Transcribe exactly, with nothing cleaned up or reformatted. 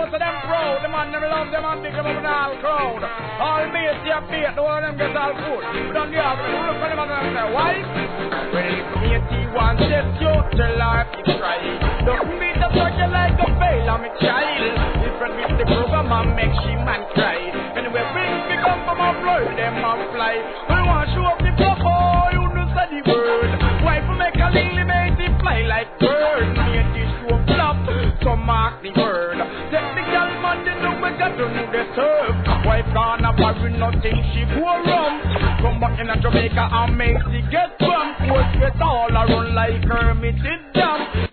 know so them proud. The man them love them and big them up in all crowd. All base, yeah, bait, the one of them get all food. We don't give up, we look for them and say, why? Well, eighty-one says you tell her if you try. Don't beat the circle like a fail, I'm a child. Different with the program and make she man cry. Anyway, bring big up from a fly, them man fly. We want to show up the purple, you know say the word. Why for make a lily make it fly like bird? Make this show flop, so mark the word. Take the girl man, they know we got to do the serve. Wife gone up, I will not think she go rum. Come back in a Jamaica and make she get bum. Force get all around like Kermit did damn.